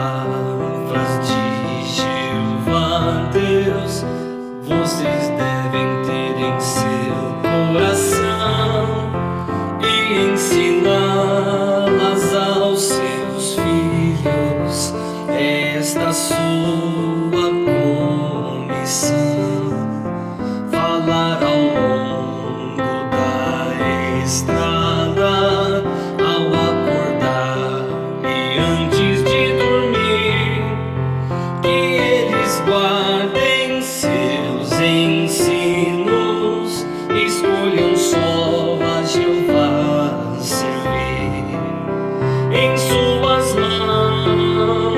palavras de Jeová Deus, vocês devem ter em seu coração e ensiná-las aos seus filhos. Esta sua comissão, falar ao longo da estrada, ao acordar e antes de dormir, que eles guardem seus ensinos, escolham só a Jeová servir. Em suas mãos